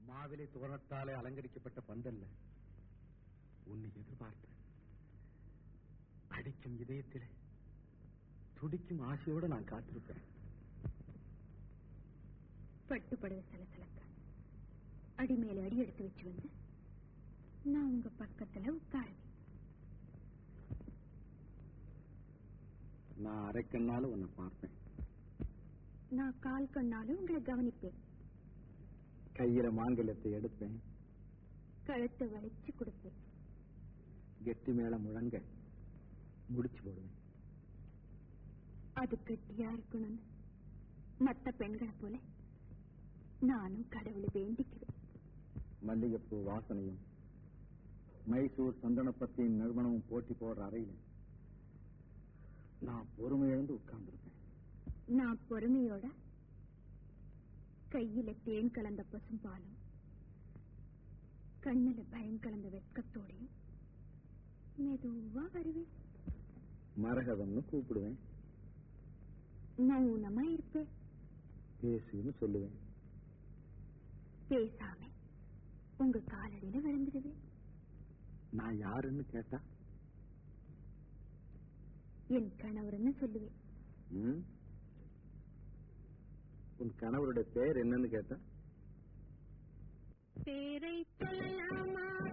மாவிலை தோரணத்தாலே அலங்கரிக்கப்பட்ட பந்தல்ல உன்னை எதிர்பார்த்து அடிக்கும் இதயத்திலே துடிக்கும் ஆசையோட நான் காத்திருப்பேன். பட்டுப்படவை சலசலக்க அடி மேல அடி எடுத்து வச்சு வந்து நான் உங்க பக்கத்துல உட்காருவேன். நான் அரைக்கண்ணாலும் உன்னை பார்ப்பேன். நான் கால் கண்ணாலும் உங்களை கவனிப்பேன். கையில மாங்கல்யத்தை எடுப்பேன். கழுத்தை வளைச்சு கொடுப்பேன். கெட்டி மேல முழங்க முடிச்சு போடுவேன். அது கெட்டியா இருக்கணும்னு மற்ற பெண்களை போல நானும் கடவுளை வேண்டிக்குவேன். மல்லிகைப்பூ வாசனையும் மைசூர் சந்தனப்பத்தியின் நிறுவனமும் போட்டி போடுற அறையில நான் பொறுமையிழந்து உட்கார்ந்துருப்பேன். நான் பொறுமையோட கையில தேன் கலந்த பசும்பாலும் கண்ணுல பயம் கலந்த வெட்கத்தோடையும் மெதுவா வருவேன். மரகதம்னு கூப்பிடுவேன். மௌனமா இருப்பேன். பேசுன்னு சொல்லுவேன். பேசாம உங்க காலடியில விழுந்துடுவேன். நான் யாருன்னு கேட்டா என் கணவர்னு சொல்லுவேன். உன் கணவருடைய பேர் என்னன்னு கேட்டா பேரை சொல்லலாமா?